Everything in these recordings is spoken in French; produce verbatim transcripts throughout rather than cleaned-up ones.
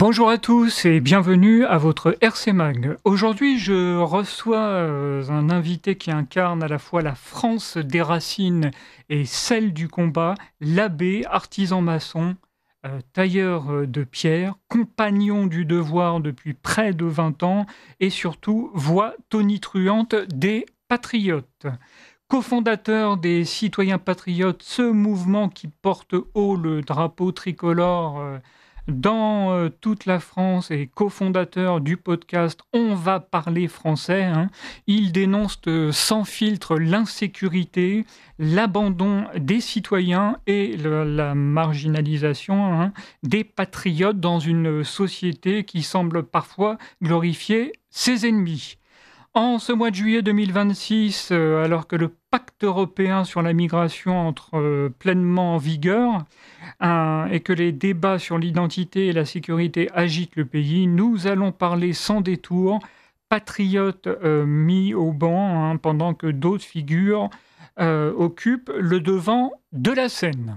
Bonjour à tous et bienvenue à votre R C Mag. Aujourd'hui, je reçois euh, un invité qui incarne à la fois la France des racines et celle du combat, l'abbé, artisan maçon, euh, tailleur euh, de pierre, compagnon du devoir depuis près de vingt ans et surtout voix tonitruante des patriotes. Cofondateur des Citoyens Patriotes, ce mouvement qui porte haut le drapeau tricolore euh, dans euh, toute la France et cofondateur du podcast On va parler français, hein. Il dénonce euh, sans filtre l'insécurité, l'abandon des citoyens et le- la marginalisation, hein, des patriotes dans une société qui semble parfois glorifier ses ennemis. En ce mois de juillet deux mille vingt-six, euh, alors que le pacte européen sur la migration entre euh, pleinement en vigueur euh, et que les débats sur l'identité et la sécurité agitent le pays, nous allons parler sans détour, patriotes euh, mis au banc, hein, pendant que d'autres figures euh, occupent le devant de la scène.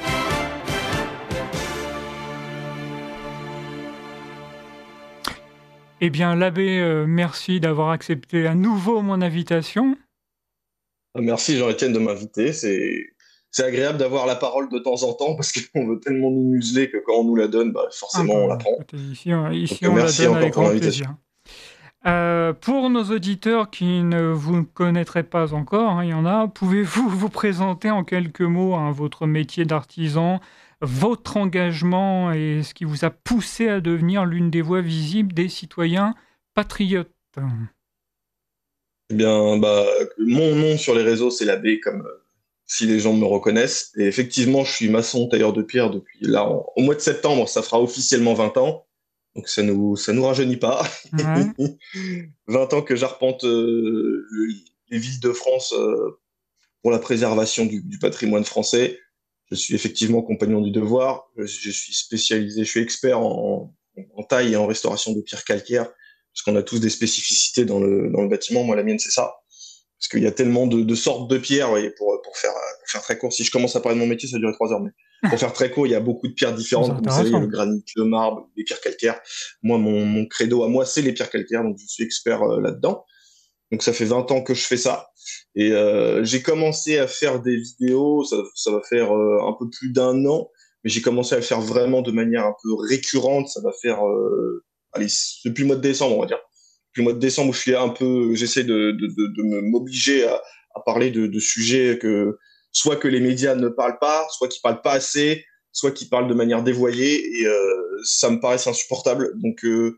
Eh bien, l'abbé, euh, merci d'avoir accepté à nouveau mon invitation. Merci Jean-Étienne de m'inviter. C'est, c'est agréable d'avoir la parole de temps en temps parce qu'on veut tellement nous museler que quand on nous la donne, bah, Ah forcément on la bah, prend. écoutez, ici, on, Donc ici, euh, on la merci donne encore avec pour grand l'invitation. plaisir. Euh, pour nos auditeurs qui ne vous connaîtraient pas encore, hein, il y en a, pouvez-vous vous présenter en quelques mots, hein, votre métier d'artisan, votre engagement et ce qui vous a poussé à devenir l'une des voix visibles des citoyens patriotes? Eh bien, bah, mon nom sur les réseaux c'est l'abbé, comme euh, si les gens me reconnaissent. Et effectivement, je suis maçon tailleur de pierre depuis là, en- au mois de septembre, ça fera officiellement vingt ans. Donc ça nous, ça nous rajeunit pas. Ouais. vingt ans que j'arpente euh, le- les villes de France euh, pour la préservation du, du patrimoine français. Je suis effectivement compagnon du devoir. Je, je suis spécialisé, je suis expert en, en taille et en restauration de pierres calcaires, parce qu'on a tous des spécificités dans le, dans le bâtiment. Moi, la mienne, c'est ça. Parce qu'il y a tellement de, de sortes de pierres, vous voyez, pour, pour, faire, pour faire très court. Si je commence à parler de mon métier, ça durerait trois heures. Mais pour faire très court, il y a beaucoup de pierres C'est différentes. Comme vous savez, il y a le intéressant. granit, le marbre, les pierres calcaires. Moi, mon, mon credo à moi, c'est les pierres calcaires, donc je suis expert euh, là-dedans. Donc ça fait vingt ans que je fais ça. Et euh, j'ai commencé à faire des vidéos, ça, ça va faire euh, un peu plus d'un an, mais j'ai commencé à le faire vraiment de manière un peu récurrente. Ça va faire, euh, allez, depuis le mois de décembre, on va dire. Depuis le mois de décembre où je suis un peu, j'essaie de, de, de, de me m'obliger à, à parler de, de sujets que soit que les médias ne parlent pas, soit qu'ils parlent pas assez, soit qu'ils parlent de manière dévoyée. Et euh, ça me paraît insupportable. Donc euh,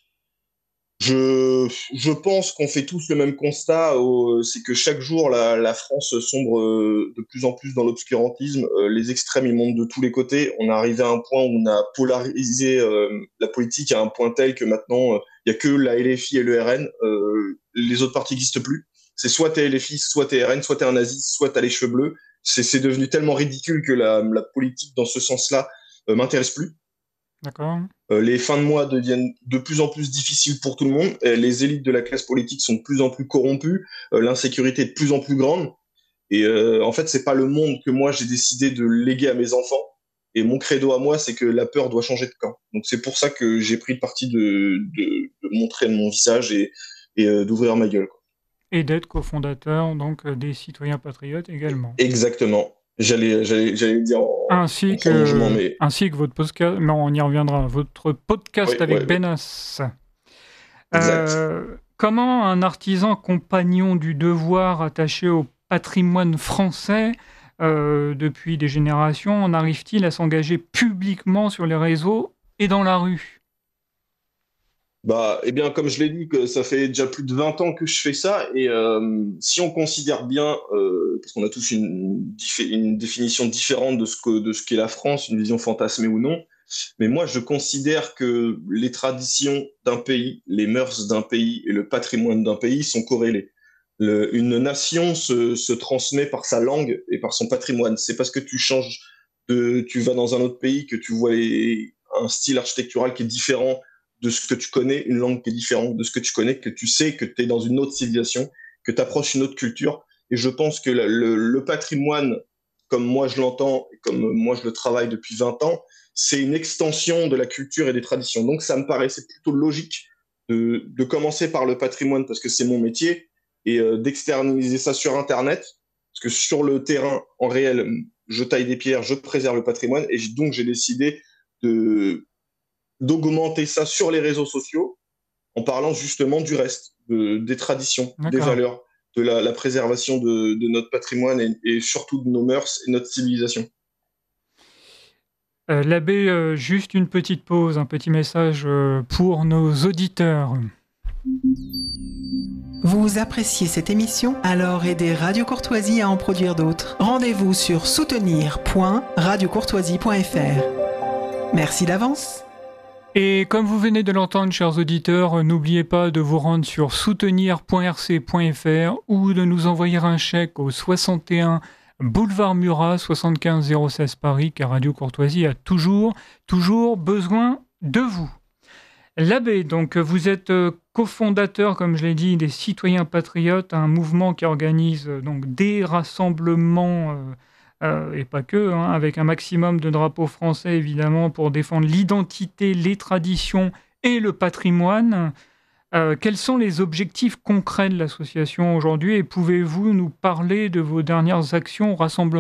je, je pense qu'on fait tous le même constat, euh, c'est que chaque jour la, la France sombre euh, de plus en plus dans l'obscurantisme. Euh, les extrêmes ils montent de tous les côtés. On est arrivé à un point où on a polarisé euh, la politique à un point tel que maintenant euh, il y a que la L F I et le R N. Euh, les autres partis n'existent plus. C'est soit t'es L F I, soit t'es R N, soit t'es un nazi, soit t'as les cheveux bleus. C'est, c'est devenu tellement ridicule que la, la politique dans ce sens-là euh, m'intéresse plus. D'accord. Euh, les fins de mois deviennent de plus en plus difficiles pour tout le monde. Et les élites de la classe politique sont de plus en plus corrompues. Euh, l'insécurité est de plus en plus grande. Et euh, en fait, c'est pas le monde que moi j'ai décidé de léguer à mes enfants. Et mon credo à moi, c'est que la peur doit changer de camp. Donc c'est pour ça que j'ai pris le parti de, de, de montrer mon visage et, et euh, d'ouvrir ma gueule, quoi. Et d'être cofondateur donc euh, des citoyens patriotes également. Exactement. J'allais, j'allais, j'allais le dire en, en Ainsi prolongement, que, mais ainsi que votre podcast, non, on y reviendra, votre oui, podcast oui, avec oui, Benas. exact. Euh, comment un artisan compagnon du devoir attaché au patrimoine français euh, depuis des générations en arrive-t-il à s'engager publiquement sur les réseaux et dans la rue? Bah, eh bien, comme je l'ai dit, que ça fait déjà plus de vingt ans que je fais ça, et euh, si on considère bien, euh, parce qu'on a tous une, diffé- une définition différente de ce que de ce qu'est la France, une vision fantasmée ou non, mais moi, je considère que les traditions d'un pays, les mœurs d'un pays et le patrimoine d'un pays sont corrélés. Le- une nation se, se transmet par sa langue et par son patrimoine. C'est parce que tu changes de, tu vas dans un autre pays que tu vois les- un style architectural qui est différent de ce que tu connais, une langue qui est différente de ce que tu connais, que tu sais que tu es dans une autre civilisation, que tu approches une autre culture. Et je pense que le, le, le patrimoine comme moi je l'entends et comme moi je le travaille depuis vingt ans, c'est une extension de la culture et des traditions. Donc ça me paraissait plutôt logique de, de commencer par le patrimoine parce que c'est mon métier et euh, d'externaliser ça sur Internet. Parce que sur le terrain, en réel, je taille des pierres, je préserve le patrimoine et donc j'ai décidé de, d'augmenter ça sur les réseaux sociaux en parlant justement du reste, de, des traditions, D'accord. des valeurs, de la, la préservation de, de notre patrimoine et, et surtout de nos mœurs et notre civilisation. Euh, l'abbé, euh, juste une petite pause, un petit message euh, pour nos auditeurs. Vous appréciez cette émission? Alors aidez Radio Courtoisie à en produire d'autres. Rendez-vous sur soutenir point radio courtoisie point f r. Merci d'avance. Et comme vous venez de l'entendre, chers auditeurs, n'oubliez pas de vous rendre sur soutenir point r c point f r ou de nous envoyer un chèque au soixante et un boulevard Murat, soixante-quinze zéro seize Paris, car Radio Courtoisie a toujours, toujours besoin de vous. L'abbé, donc vous êtes cofondateur, comme je l'ai dit, des Citoyens Patriotes, un mouvement qui organise donc des rassemblements, euh, euh, et pas que, hein, avec un maximum de drapeaux français évidemment pour défendre l'identité, les traditions et le patrimoine. Euh, quels sont les objectifs concrets de l'association aujourd'hui et pouvez-vous nous parler de vos dernières actions au rassemblement ?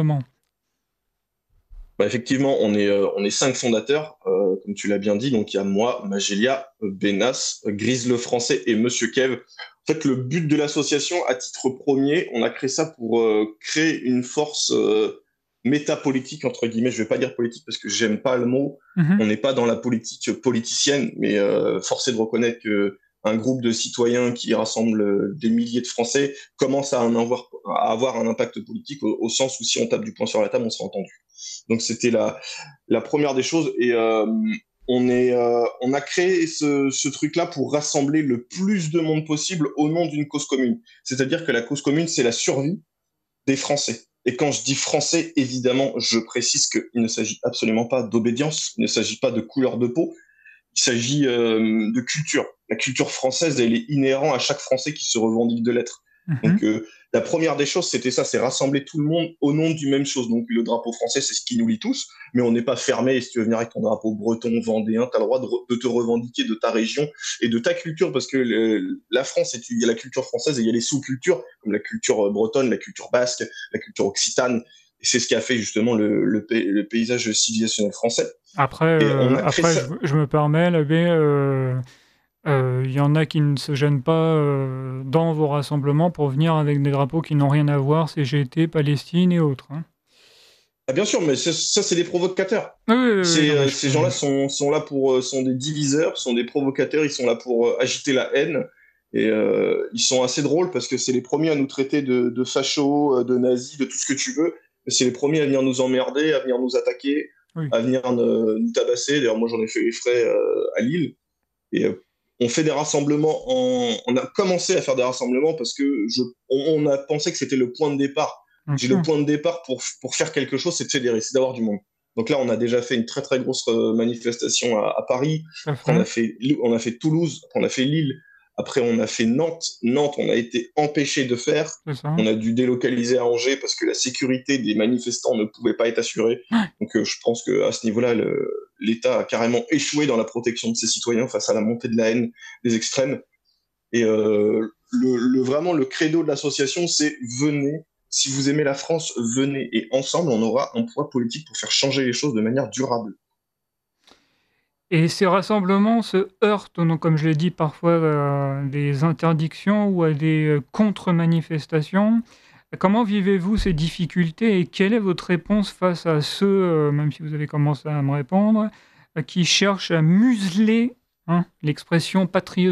Bah, effectivement, on est, euh, on est cinq fondateurs, euh, comme tu l'as bien dit. Donc, il y a moi, Magélia, Benas, Grise le Français et Monsieur Kev. En fait, le but de l'association, à titre premier, on a créé ça pour euh, créer une force euh, métapolitique, entre guillemets. Je vais pas dire politique parce que j'aime pas le mot. Mm-hmm. On n'est pas dans la politique politicienne, mais euh, force est de reconnaître que un groupe de citoyens qui rassemble des milliers de Français commence à, en avoir, à avoir un impact politique au, au sens où si on tape du poing sur la table, on sera entendu. Donc c'était la, la première des choses et euh, on, est, euh, on a créé ce, ce truc-là pour rassembler le plus de monde possible au nom d'une cause commune. C'est-à-dire que la cause commune, c'est la survie des Français. Et quand je dis français, évidemment, je précise qu'il ne s'agit absolument pas d'obédience, il ne s'agit pas de couleur de peau, il s'agit euh, de culture. La culture française, elle est inhérente à chaque Français qui se revendique de l'être. Mmh. Donc, euh, la première des choses, c'était ça, c'est rassembler tout le monde au nom du même chose. Donc, le drapeau français, c'est ce qui nous lie tous, mais on n'est pas fermé. Et si tu veux venir avec ton drapeau breton, vendéen, tu as le droit de, re- de te revendiquer de ta région et de ta culture, parce que le, la France, il y a la culture française et il y a les sous-cultures, comme la culture bretonne, la culture basque, la culture occitane. Et c'est ce qui a fait justement le, le, le paysage civilisationnel français. Après, euh, après je, je me permets, l'abbé, il euh, euh, y en a qui ne se gênent pas euh, dans vos rassemblements pour venir avec des drapeaux qui n'ont rien à voir, C G T, Palestine et autres. Hein. Ah bien sûr, mais ça, c'est des provocateurs. Oui, oui, oui, c'est, non, euh, je ces peux... gens-là sont, sont là pour, sont des diviseurs, sont des provocateurs, ils sont là pour euh, agiter la haine. Et euh, ils sont assez drôles parce que c'est les premiers à nous traiter de, de fachos, de nazis, de tout ce que tu veux. C'est les premiers à venir nous emmerder, à venir nous attaquer, oui. à venir ne, nous tabasser. D'ailleurs, moi, j'en ai fait les frais euh, à Lille. Et euh, on fait des rassemblements. En... On a commencé à faire des rassemblements parce que je... on, on a pensé que c'était le point de départ. Okay. J'ai le point de départ pour, pour faire quelque chose, c'est de fédérer, c'est d'avoir du monde. Donc là, on a déjà fait une très très grosse manifestation à, à Paris. Après, on a fait, on a fait Toulouse. Après, on a fait Lille. Après, on a fait Nantes. Nantes, on a été empêché de faire. On a dû délocaliser à Angers parce que la sécurité des manifestants ne pouvait pas être assurée. Donc, euh, je pense qu'à ce niveau-là, le, l'État a carrément échoué dans la protection de ses citoyens face à la montée de la haine des extrêmes. Et euh, le, le, vraiment, le credo de l'association, c'est venez. Si vous aimez la France, venez. Et ensemble, on aura un poids politique pour faire changer les choses de manière durable. Et ces rassemblements se heurtent, donc, comme je l'ai dit, parfois à des interdictions ou à des contre-manifestations. Comment vivez-vous ces difficultés et quelle est votre réponse face à ceux, même si vous avez commencé à me répondre, qui cherchent à museler hein, l'expression patriotique ?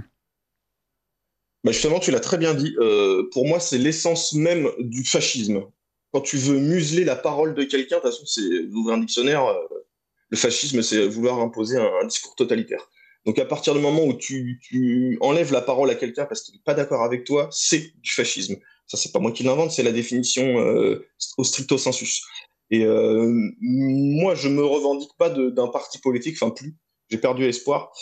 Bah justement, tu l'as très bien dit. Euh, pour moi, c'est l'essence même du fascisme. Quand tu veux museler la parole de quelqu'un, de toute façon, c'est, vous ouvrez un dictionnaire, euh, le fascisme, c'est vouloir imposer un, un discours totalitaire. Donc, à partir du moment où tu, tu enlèves la parole à quelqu'un parce qu'il n'est pas d'accord avec toi, c'est du fascisme. Ça, c'est pas moi qui l'invente, c'est la définition euh, au stricto sensus. Et euh, moi, je me revendique pas de, d'un parti politique, enfin plus. J'ai perdu espoir.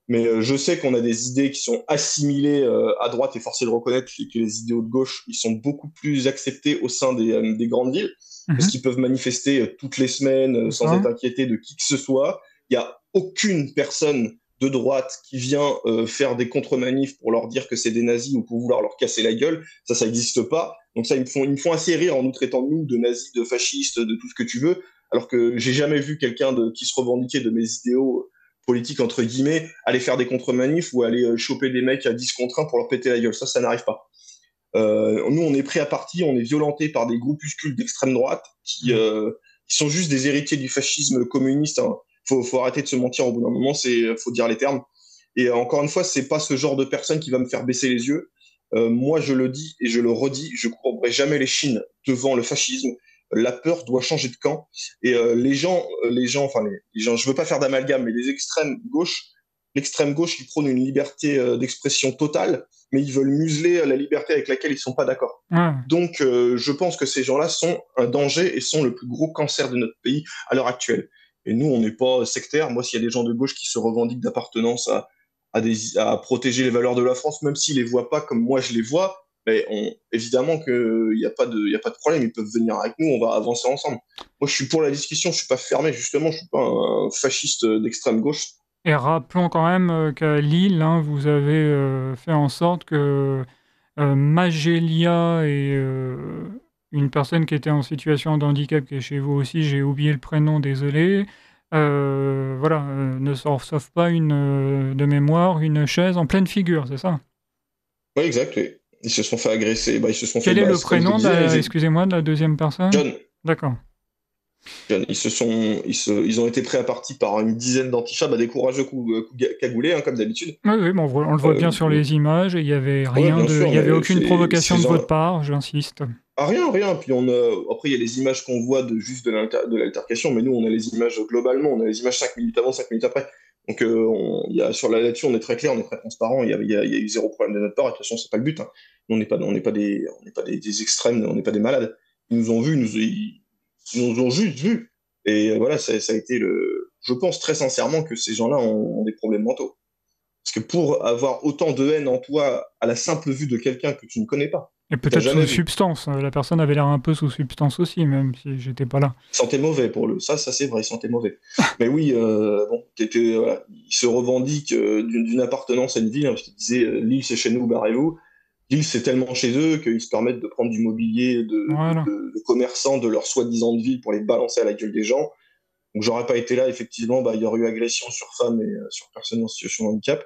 Mais euh, je sais qu'on a des idées qui sont assimilées euh, à droite, et force est de reconnaître que les idéaux de gauche, ils sont beaucoup plus acceptés au sein des, euh, des grandes villes, parce Mhm. qu'ils peuvent manifester euh, toutes les semaines euh, C'est sans ça. être inquiétés de qui que ce soit. Il n'y a aucune personne de droite qui vient euh, faire des contre-manifs pour leur dire que c'est des nazis ou pour vouloir leur casser la gueule. Ça, ça n'existe pas. Donc ça, ils me font, ils me font assez rire en nous traitant, nous, de nazis, de fascistes, de tout ce que tu veux, alors que j'ai jamais vu quelqu'un de, qui se revendiquait de mes idéaux politiques, entre guillemets, aller faire des contre-manifs ou aller euh, choper des mecs à dix contre un pour leur péter la gueule. Ça, ça n'arrive pas. Euh, nous, on est pris à partie, on est violenté par des groupuscules d'extrême droite qui, Mhm. euh, qui sont juste des héritiers du fascisme communiste. Hein. Faut, faut arrêter de se mentir au bout d'un moment, c'est, faut dire les termes. Et euh, encore une fois, c'est pas ce genre de personne qui va me faire baisser les yeux. Euh, moi, je le dis et je le redis, je courberai jamais les chines devant le fascisme. La peur doit changer de camp. Et euh, les gens, les gens, enfin les, les gens, je veux pas faire d'amalgame, mais les extrêmes gauche, l'extrême gauche, ils prônent une liberté euh, d'expression totale, mais ils veulent museler la liberté avec laquelle ils sont pas d'accord. Ouais. Donc, euh, je pense que ces gens-là sont un danger et sont le plus gros cancer de notre pays à l'heure actuelle. Et nous, on n'est pas sectaires. Moi, s'il y a des gens de gauche qui se revendiquent d'appartenance à, à, des, à protéger les valeurs de la France, même s'ils les voient pas comme moi je les vois, mais on, évidemment qu'il n'y a pas de, il y a pas de problème. Ils peuvent venir avec nous, on va avancer ensemble. Moi, je suis pour la discussion. Je suis pas fermé, justement. Je suis pas un fasciste d'extrême gauche. Et rappelons quand même euh, qu'à Lille, hein, vous avez euh, fait en sorte que euh, Magélia et euh, une personne qui était en situation de handicap, qui est chez vous aussi, j'ai oublié le prénom, désolé, euh, voilà, euh, ne se reçoivent pas une, euh, de mémoire, une chaise en pleine figure, c'est ça? Oui, exact. Oui. Ils se sont fait agresser. Bah, ils se sont fait, Quel est bah, le c'est comme je le prénom, de disais, la- ils étaient excusez-moi, de la deuxième personne? jeunes. D'accord. Jeunes. Ils se sont, ils se, ils ont été pris à partie par une dizaine d'antifas, bah, des courageux coups, euh, coups ga- cagoulés, hein, comme d'habitude. Oui, oui, bon, on voit- on le voit bien Euh, sur les images et il y avait ouais, rien bien de, il sûr, y avait mais aucune c'est, provocation ces de gens, votre part, j'insiste. ah, rien, rien. Puis on a, après, il y a les images qu'on voit de juste de l'alter- de l'altercation, mais nous, on a les images globalement, on a les images cinq minutes avant, cinq minutes après. Donc, euh, on, il y a, sur la là-dessus, on est très clair, on est très transparent, il y a, il y a, il y a eu zéro problème de notre part, et de toute façon, c'est pas le but. Hein. On n'est pas, on n'est pas des, on n'est pas des, des extrêmes, on n'est pas des malades. Ils nous ont vus, ils nous, ils, ils nous ont juste vus. Et euh, voilà, ça, ça a été le, je pense très sincèrement que ces gens-là ont, ont des problèmes mentaux. Parce que pour avoir autant de haine en toi à la simple vue de quelqu'un que tu ne connais pas, Et que tu n'as peut-être sous jamais vu, substance. euh, La personne avait l'air un peu sous substance aussi, même si j'étais pas là. il sentait mauvais pour le. Ça, ça c'est vrai, il sentait mauvais. Mais oui, euh, bon, t'étais, voilà, il se revendique euh, d'une d'une appartenance à une ville, hein, parce qu'il disait euh, Lille c'est chez nous, barrez-vous. Lille c'est tellement chez eux qu'ils se permettent de prendre du mobilier de, de, Voilà. de- de commerçants de leur soi-disant de ville pour les balancer à la gueule des gens. Donc j'aurais pas été là, effectivement, bah, il y aurait eu agression sur femmes et euh, sur personnes en situation de handicap.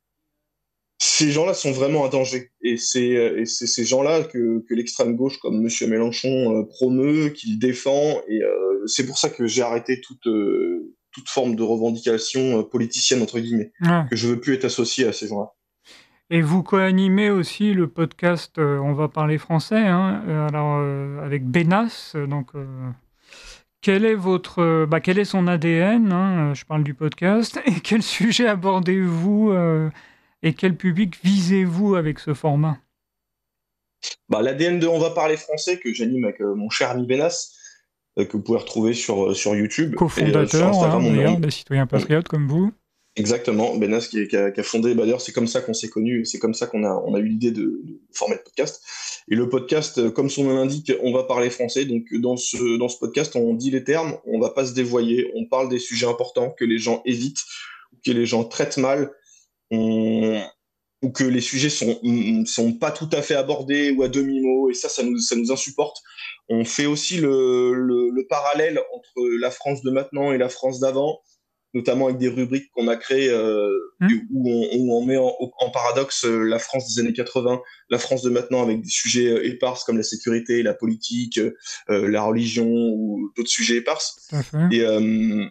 Ces gens-là sont vraiment un danger. Et c'est euh, et c'est ces gens-là que, que l'extrême gauche, comme Monsieur Mélenchon, euh, promeut, qu'il défend. Et euh, c'est pour ça que j'ai arrêté toute, euh, toute forme de revendication euh, politicienne, entre guillemets. Ouais. Que je veux plus être associé à ces gens-là. Et vous co-animez aussi le podcast euh, On va parler français, hein, euh, alors, euh, avec Benas. euh, Donc, euh, quel est votre, euh, bah, quel est son A D N, hein, euh, je parle du podcast. Et quel sujet abordez-vous euh, et quel public visez-vous avec ce format? Bah, l'A D N de On va parler français, que j'anime avec euh, mon cher ami Benas, euh, que vous pouvez retrouver sur, euh, sur YouTube. Et euh, sur Co-fondateur, hein, Instagram, on, d'ailleurs, on, des citoyens on, patriotes comme vous. exactement, Benas qui, qui, a, qui a fondé, bah, d'ailleurs c'est comme ça qu'on s'est connus, c'est comme ça qu'on a, on a eu l'idée de, de former le podcast. Et le podcast, euh, comme son nom l'indique, on va parler français, donc dans ce, dans ce podcast on dit les termes, on va pas se dévoyer, on parle des sujets importants que les gens évitent, que les gens traitent mal, on, ou que les sujets sont, sont pas tout à fait abordés ou à demi-mot, et ça, ça nous, ça nous insupporte. On fait aussi le, le, le parallèle entre la France de maintenant et la France d'avant, notamment avec des rubriques qu'on a créées euh, Hmm. où, on, où on met en, en paradoxe euh, la France des années quatre-vingts, la France de maintenant avec des sujets euh, épars comme la sécurité, la politique, euh, la religion ou d'autres sujets épars. Tout à fait. Et euh,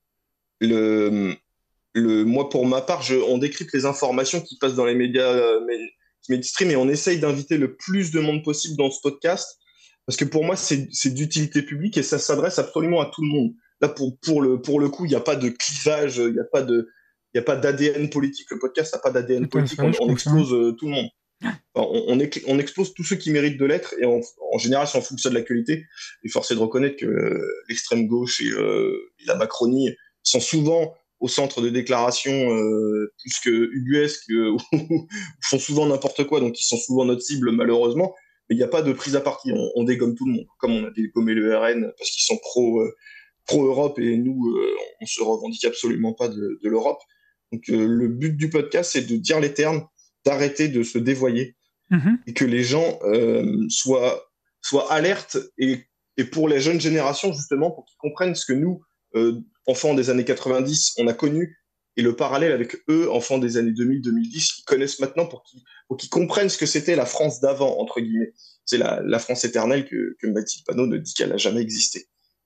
le, le, moi, pour ma part, je, on décrypte les informations qui passent dans les médias euh, mainstream et on essaye d'inviter le plus de monde possible dans ce podcast parce que pour moi, c'est, c'est d'utilité publique et ça s'adresse absolument à tout le monde. Là, pour, pour, le, pour le coup, il n'y a pas de clivage, il n'y a pas de, il n'y a pas d'A D N politique. Le podcast n'a pas d'A D N Tout à politique. fait, On, je on confirme. explose euh, tout le monde. Enfin, on, on, écl- on explose tous ceux qui méritent de l'être et on, en général, c'est en fonction de l'actualité. Il est forcé de reconnaître que euh, l'extrême gauche et, euh, et la Macronie sont souvent au centre de déclaration euh, plus que ubuesque, euh, où font souvent n'importe quoi, donc ils sont souvent notre cible malheureusement. Mais il n'y a pas de prise à partie, on, on dégomme tout le monde, comme on a dégommé le R N parce qu'ils sont pro euh, pro Europe et nous euh, on se revendique absolument pas de, de l'Europe. Donc euh, le but du podcast, c'est de dire les termes, d'arrêter de se dévoyer Mhm. et que les gens euh, soient soient alertes et et pour les jeunes générations justement pour qu'ils comprennent ce que nous euh, enfants des années quatre-vingt-dix on a connu et le parallèle avec eux enfants des années deux mille deux mille dix qu'ils connaissent maintenant pour qu'ils pour qu'ils comprennent ce que c'était la France d'avant entre guillemets. C'est la la France éternelle que que Mathilde Panot ne dit qu'elle a jamais existé.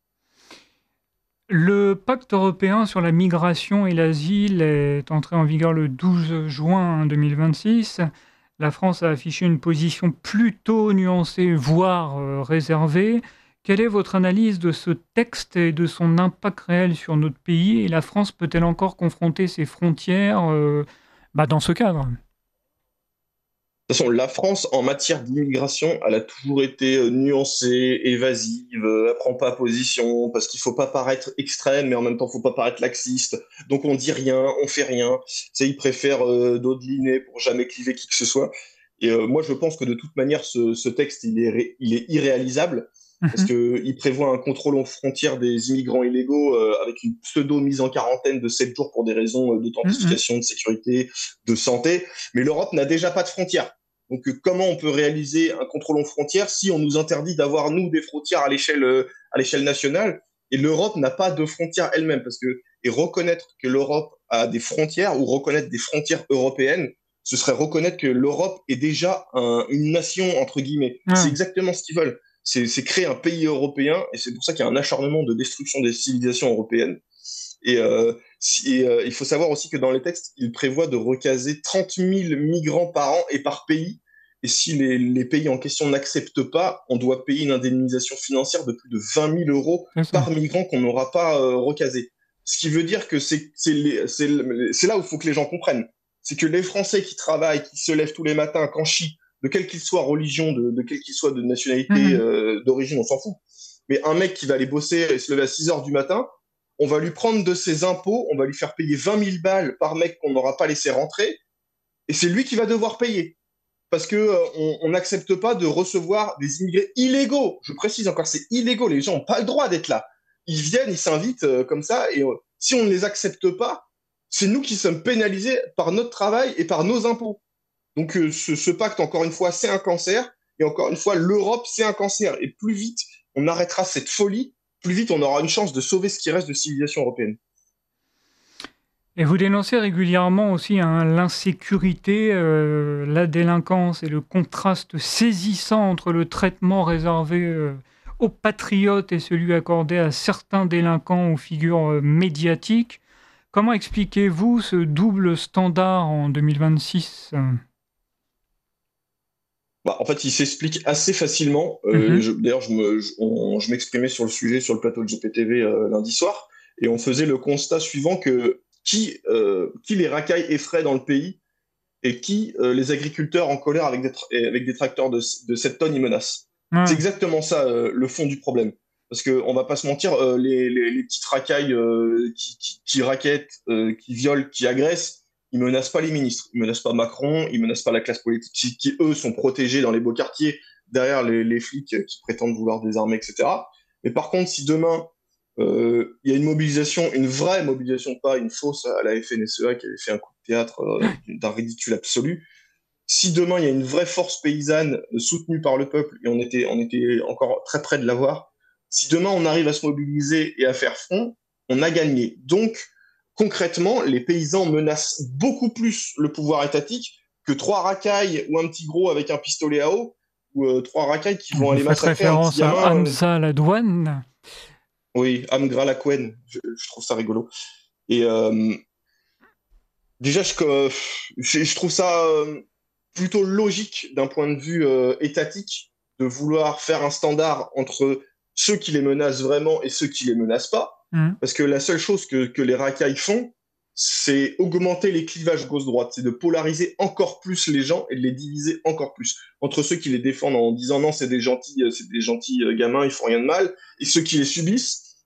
Le pacte européen sur la migration et l'asile est entré en vigueur le douze juin deux mille vingt-six. La France a affiché une position plutôt nuancée, voire euh, réservée. Quelle est votre analyse de ce texte et de son impact réel sur notre pays? Et la France peut-elle encore confronter ses frontières euh, bah, dans ce cadre? De toute façon, la France, en matière d'immigration, elle a toujours été euh, nuancée, évasive, euh, elle prend pas position, parce qu'il faut pas paraître extrême, mais en même temps, faut pas paraître laxiste. Donc, on dit rien, on fait rien. Tu sais, ils préfèrent euh, dodeliner pour jamais cliver qui que ce soit. Et euh, moi, je pense que de toute manière, ce, ce texte, il est, ré- il est irréalisable, parce Mhm, que il prévoit un contrôle aux frontières des immigrants illégaux euh, avec une pseudo mise en quarantaine de sept jours pour des raisons euh, mhm. d'authentification, de sécurité, de santé. Mais l'Europe n'a déjà pas de frontières. Donc, euh, comment on peut réaliser un contrôle aux frontières si on nous interdit d'avoir, nous, des frontières à l'échelle, euh, à l'échelle nationale? Et l'Europe n'a pas de frontières elle-même. Parce que, et reconnaître que l'Europe a des frontières ou reconnaître des frontières européennes, ce serait reconnaître que l'Europe est déjà un, une nation, entre guillemets. C'est Ouais. exactement ce qu'ils veulent. C'est, c'est créer un pays européen, et c'est pour ça qu'il y a un acharnement de destruction des civilisations européennes. Et, euh, si, et, euh, il faut savoir aussi que dans les textes, il prévoit de recaser trente mille migrants par an et par pays. Et si les, les pays en question n'acceptent pas, on doit payer une indemnisation financière de plus de vingt mille euros C'est ça. par migrant qu'on n'aura pas euh, recasé. Ce qui veut dire que c'est, c'est, les, c'est, c'est là où il faut que les gens comprennent. C'est que les Français qui travaillent, qui se lèvent tous les matins, qu'en chient, de quel qu'il soit religion, de, de quel qu'il soit de nationalité, Mhm. euh, d'origine, on s'en fout. Mais un mec qui va aller bosser et se lever à six heures du matin, on va lui prendre de ses impôts, on va lui faire payer vingt mille balles par mec qu'on n'aura pas laissé rentrer, et c'est lui qui va devoir payer. Parce que euh, on n'accepte pas de recevoir des immigrés illégaux. Je précise encore, c'est illégaux. Les gens n'ont pas le droit d'être là. Ils viennent, ils s'invitent euh, comme ça, et euh, si on ne les accepte pas, c'est nous qui sommes pénalisés par notre travail et par nos impôts. Donc euh, ce, ce pacte, encore une fois, c'est un cancer, et encore une fois, l'Europe, c'est un cancer. Et plus vite on arrêtera cette folie, plus vite on aura une chance de sauver ce qui reste de civilisation européenne. Et vous dénoncez régulièrement aussi hein, l'insécurité, euh, la délinquance et le contraste saisissant entre le traitement réservé euh, aux patriotes et celui accordé à certains délinquants ou figures euh, médiatiques. Comment expliquez-vous ce double standard en deux mille vingt-six? Bah, en fait, il s'explique assez facilement. Euh, Mhm. je, d'ailleurs, je, me, je, on- je m'exprimais sur le sujet sur le plateau de G P T V euh, lundi soir, et on faisait le constat suivant que qui, euh, qui les racailles effraient dans le pays et qui euh, les agriculteurs en colère avec des, tra- avec des tracteurs de, de sept tonnes ils menacent. C'est Ouais, exactement ça euh, le fond du problème. Parce qu'on va pas se mentir, euh, les, les, les petites racailles euh, qui, qui, qui raquettent, euh, qui violent, qui agressent, ils menacent pas les ministres, ils menacent pas Macron, ils menacent pas la classe politique qui, qui eux sont protégés dans les beaux quartiers derrière les, les flics qui prétendent vouloir désarmer, et cetera. Mais par contre, si demain euh, il y a une mobilisation, une vraie mobilisation, pas une fausse à la F N S E A qui avait fait un coup de théâtre euh, d'un ridicule absolu, si demain il y a une vraie force paysanne euh, soutenue par le peuple, et on était, on était encore très près de l'avoir, si demain on arrive à se mobiliser et à faire front, on a gagné. Donc, concrètement, les paysans menacent beaucoup plus le pouvoir étatique que trois racailles ou un petit gros avec un pistolet à eau, ou euh, trois racailles qui vont vous aller faites massacrer un petit référence à gamin. Euh, Hamza Ladouane. oui, Amgra Lakouen, je, je trouve ça rigolo. Et euh, déjà, je, euh, je, je trouve ça euh, plutôt logique d'un point de vue euh, étatique de vouloir faire un standard entre ceux qui les menacent vraiment et ceux qui les menacent pas. Mhm. Parce que la seule chose que, que les racailles font, c'est augmenter les clivages gauche-droite, c'est de polariser encore plus les gens et de les diviser encore plus. Entre ceux qui les défendent en disant non, c'est des gentils, c'est des gentils gamins, ils font rien de mal, et ceux qui les subissent,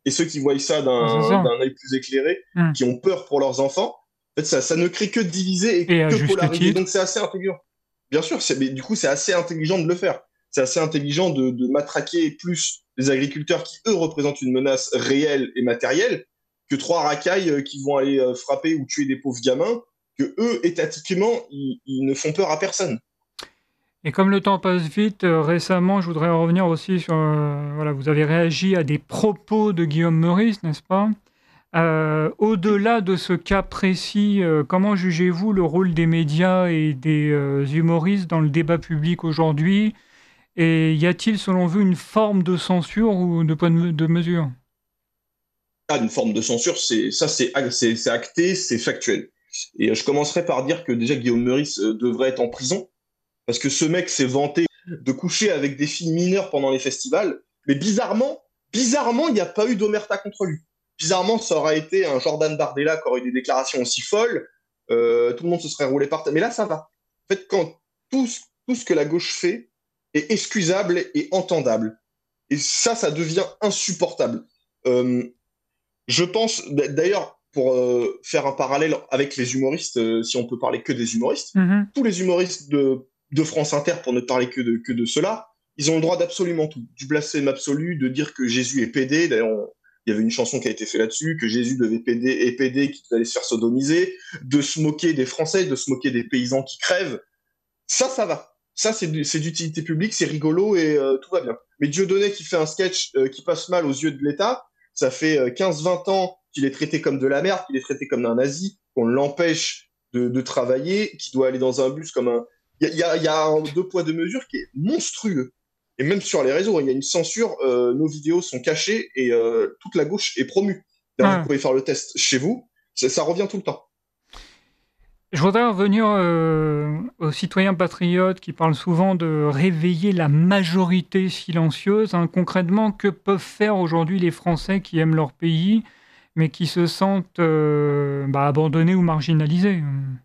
et ceux qui voient ça d'un, d'un œil plus éclairé, mmh. qui ont peur pour leurs enfants, en fait, ça, ça ne crée que diviser et, et que polariser. Donc c'est assez intelligent. Bien sûr, c'est, mais du coup, c'est assez intelligent de le faire. C'est assez intelligent de, de matraquer plus les agriculteurs qui, eux, représentent une menace réelle et matérielle que trois racailles qui vont aller frapper ou tuer des pauvres gamins, que eux, étatiquement, ils, ils ne font peur à personne. Et comme le temps passe vite, euh, récemment, je voudrais revenir aussi sur... Euh, voilà, vous avez réagi à des propos de Guillaume Meurice, n'est-ce pas ? euh, Au-delà de ce cas précis, euh, comment jugez-vous le rôle des médias et des euh, humoristes dans le débat public aujourd'hui ? Et y a-t-il, selon vous, une forme de censure ou de point de, de mesure ? Ah, une forme de censure, c'est, ça c'est, c'est, c'est acté, c'est factuel. Et euh, je commencerai par dire que déjà Guillaume Meurice euh, devrait être en prison, parce que ce mec s'est vanté de coucher avec des filles mineures pendant les festivals, mais bizarrement, bizarrement, il n'y a pas eu d'omerta contre lui. Bizarrement, ça aurait été un Jordan Bardella qui aurait eu des déclarations aussi folles, euh, tout le monde se serait roulé par terre. Mais là, ça va. En fait, quand tout, tout ce que la gauche fait est excusable et entendable. Et ça, ça devient insupportable. Euh, je pense, d'ailleurs, pour euh, faire un parallèle avec les humoristes, euh, si on peut parler que des humoristes, mm-hmm. tous les humoristes de de France Inter, pour ne parler que de, que de cela, ils ont le droit d'absolument tout. Du blasphème absolu, de dire que Jésus est pédé. D'ailleurs, on, il y avait une chanson qui a été faite là-dessus, que Jésus devait pédé, est pédé, qu'il allait se faire sodomiser, de se moquer des Français, de se moquer des paysans qui crèvent. Ça, ça va. Ça, c'est, c'est d'utilité publique, c'est rigolo et euh, tout va bien. Mais Dieudonné qui fait un sketch euh, qui passe mal aux yeux de l'État, ça fait euh, quinze vingt ans qu'il est traité comme de la merde, qu'il est traité comme un nazi, qu'on l'empêche de, de travailler, qu'il doit aller dans un bus comme un... Il y a, y a un deux poids, deux mesures qui est monstrueux. Et même sur les réseaux, il y a une censure. Euh, nos vidéos sont cachées et euh, toute la gauche est promue. D'ailleurs, ouais. Vous pouvez faire le test chez vous. Ça, ça revient tout le temps. Je voudrais revenir euh, aux citoyens patriotes qui parlent souvent de réveiller la majorité silencieuse. Hein. Concrètement, que peuvent faire aujourd'hui les Français qui aiment leur pays, mais qui se sentent euh, bah, abandonnés ou marginalisés ?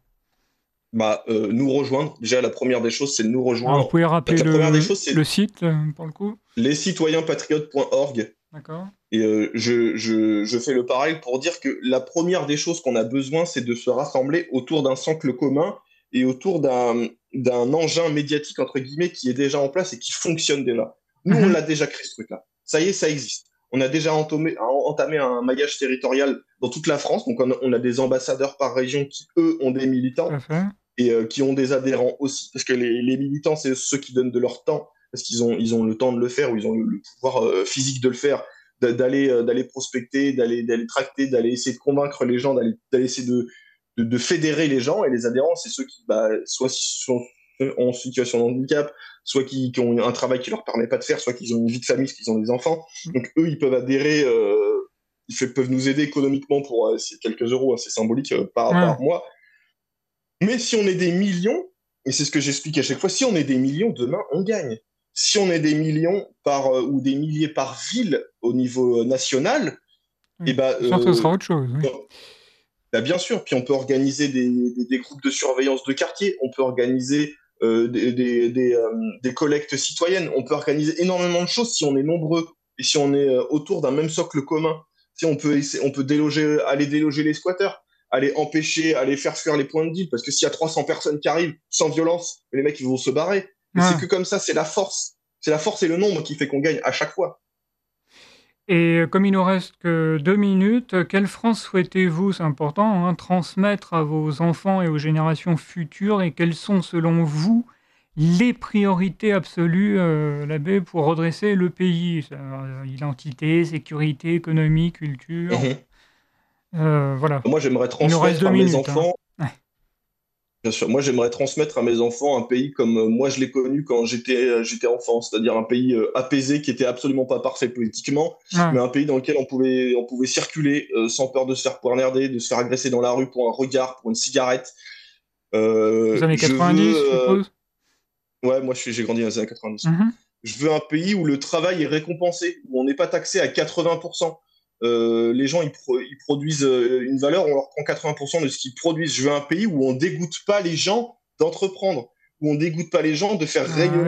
Bah, euh, nous rejoindre. Déjà, la première des choses, c'est de nous rejoindre. Alors, vous pouvez rappeler la, la le, première des choses, c'est le site, euh, pour le coup ? les citoyens patriotes point org. D'accord. Et euh, je, je, je fais le parallèle pour dire que la première des choses qu'on a besoin, c'est de se rassembler autour d'un socle commun et autour d'un, d'un engin médiatique, entre guillemets, qui est déjà en place et qui fonctionne déjà. Nous, mm-hmm. on l'a déjà créé, ce truc-là. Ça y est, ça existe. On a déjà entamé, entamé un maillage territorial dans toute la France. Donc, on a, on a des ambassadeurs par région qui, eux, ont des militants. Mm-hmm. Et euh, qui ont des adhérents aussi, parce que les, les militants, c'est ceux qui donnent de leur temps, parce qu'ils ont, ils ont le temps de le faire, ou ils ont le, le pouvoir euh, physique de le faire, d'aller, euh, d'aller prospecter, d'aller, d'aller tracter, d'aller essayer de convaincre les gens, d'aller, d'aller essayer de, de, de fédérer les gens. Et les adhérents, c'est ceux qui, bah, soit sont en situation de handicap, soit qui, qui ont un travail qui leur permet pas de faire, soit qu'ils ont une vie de famille, parce qu'ils ont des enfants. Donc eux, ils peuvent adhérer, euh, ils fait, peuvent nous aider économiquement pour euh, c'est quelques euros, hein, c'est symbolique euh, par, ouais. par mois. Mais si on est des millions, et c'est ce que j'explique à chaque fois, si on est des millions, demain, on gagne. Si on est des millions par, euh, ou des milliers par ville au niveau euh, national, oui, et bah, euh, ce sera autre chose. Oui. Bah, bien sûr, puis on peut organiser des, des, des groupes de surveillance de quartier, on peut organiser euh, des, des, des, euh, des collectes citoyennes, on peut organiser énormément de choses si on est nombreux et si on est euh, autour d'un même socle commun. Si on peut, essayer, on peut déloger, aller déloger les squatteurs, aller empêcher, aller faire fuir les points de deal, parce que s'il y a trois cents personnes qui arrivent sans violence, les mecs ils vont se barrer. Mais ouais. C'est que comme ça, c'est la force. C'est la force et le nombre qui fait qu'on gagne à chaque fois. Et comme il nous reste que deux minutes, quelle France souhaitez-vous, c'est important, hein, transmettre à vos enfants et aux générations futures, et quelles sont selon vous les priorités absolues, euh, l'abbé, pour redresser le pays ? euh, Identité, sécurité, économie, culture... Mmh. Euh, voilà. Moi, j'aimerais transmettre à mes minutes, enfants. Hein. Bien sûr, moi, j'aimerais transmettre à mes enfants un pays comme euh, moi je l'ai connu quand j'étais euh, j'étais enfant, c'est-à-dire un pays euh, apaisé qui était absolument pas parfait politiquement, ouais. mais un pays dans lequel on pouvait on pouvait circuler euh, sans peur de se faire poignarder, de se faire agresser dans la rue pour un regard, pour une cigarette. Euh, Les années quatre-vingt-dix, je, veux, euh... je suppose. Ouais, moi, je suis, j'ai grandi dans les années quatre-vingt-dix. Mm-hmm. Je veux un pays où le travail est récompensé, où on n'est pas taxé à quatre-vingts pour cent. Euh, les gens ils, pro- ils produisent euh, une valeur, on leur prend quatre-vingts pour cent de ce qu'ils produisent. Je veux un pays où on dégoûte pas les gens d'entreprendre, où on dégoûte pas les gens de faire ah, rayonner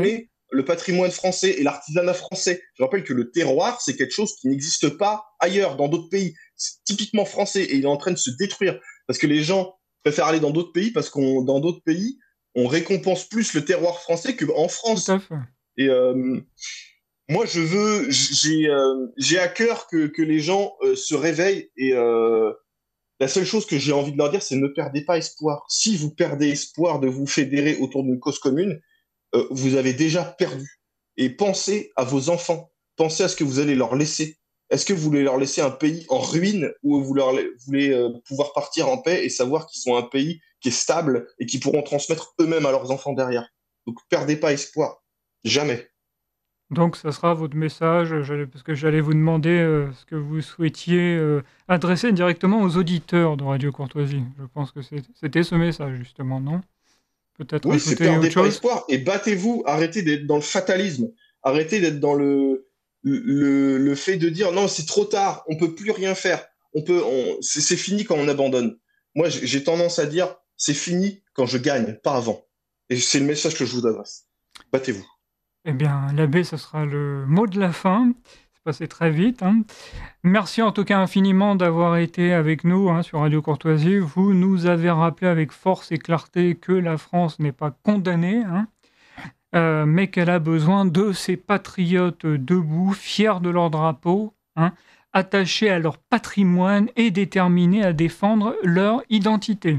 le patrimoine français et l'artisanat français. Je rappelle que le terroir, c'est quelque chose qui n'existe pas ailleurs, dans d'autres pays. C'est typiquement français et il est en train de se détruire parce que les gens préfèrent aller dans d'autres pays parce qu'on dans d'autres pays, on récompense plus le terroir français qu'en France. Tout à fait. Et euh, moi, je veux, j'ai, euh, j'ai à cœur que, que les gens euh, se réveillent et euh, la seule chose que j'ai envie de leur dire, c'est ne perdez pas espoir. Si vous perdez espoir de vous fédérer autour d'une cause commune, euh, vous avez déjà perdu. Et pensez à vos enfants. Pensez à ce que vous allez leur laisser. Est-ce que vous voulez leur laisser un pays en ruine ou vous leur voulez euh, pouvoir partir en paix et savoir qu'ils sont un pays qui est stable et qui pourront transmettre eux-mêmes à leurs enfants derrière. Donc, perdez pas espoir. Jamais. Donc, ça sera votre message, parce que j'allais vous demander euh, ce que vous souhaitiez euh, adresser directement aux auditeurs de Radio Courtoisie. Je pense que c'était ce message, justement, non? Peut-être oui, c'est perdez pas espoir et battez-vous. Arrêtez d'être dans le fatalisme. Arrêtez d'être dans le, le, le fait de dire non, c'est trop tard, on peut plus rien faire. On peut, on, c'est, c'est fini quand on abandonne. Moi, j'ai tendance à dire c'est fini quand je gagne, pas avant. Et c'est le message que je vous adresse. Battez-vous. Eh bien, l'abbé, ce sera le mot de la fin. C'est passé très vite. Hein. Merci en tout cas infiniment d'avoir été avec nous hein, sur Radio Courtoisie. Vous nous avez rappelé avec force et clarté que la France n'est pas condamnée, hein, euh, mais qu'elle a besoin de ses patriotes debout, fiers de leur drapeau, hein, attachés à leur patrimoine et déterminés à défendre leur identité.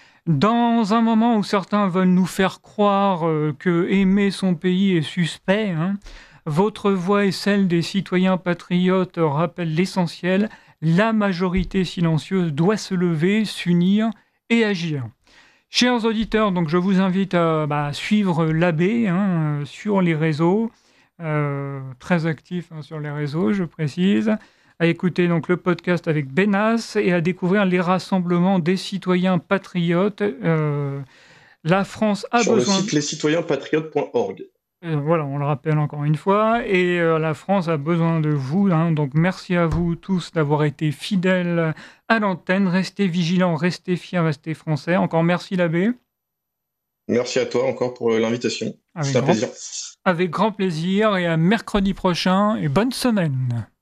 Dans un moment où certains veulent nous faire croire euh, que aimer son pays est suspect, hein, votre voix et celle des citoyens patriotes rappellent l'essentiel. La majorité silencieuse doit se lever, s'unir et agir. Chers auditeurs, donc je vous invite à bah, suivre l'abbé hein, sur les réseaux, euh, très actif hein, sur les réseaux, je précise. À écouter donc le podcast avec Benas et à découvrir les rassemblements des citoyens patriotes. Euh, la France a Sur besoin... Sur le site les citoyens patriotes point org. Euh, voilà, on le rappelle encore une fois. Et euh, la France a besoin de vous. Hein, donc merci à vous tous d'avoir été fidèles à l'antenne. Restez vigilants, restez fiers, restez français. Encore merci l'abbé. Merci à toi encore pour l'invitation. Avec C'est un grand... plaisir. Avec grand plaisir et à mercredi prochain et bonne semaine.